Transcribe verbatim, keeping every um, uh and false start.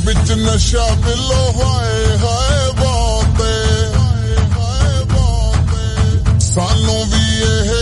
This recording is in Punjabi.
ਵਿੱਚ ਨਸ਼ਾ ਬਿੱਲੋ ਹਾਏ ਹਾਏ ਬਾਤੇ ਸਾਨੂੰ ਵੀ ਇਹ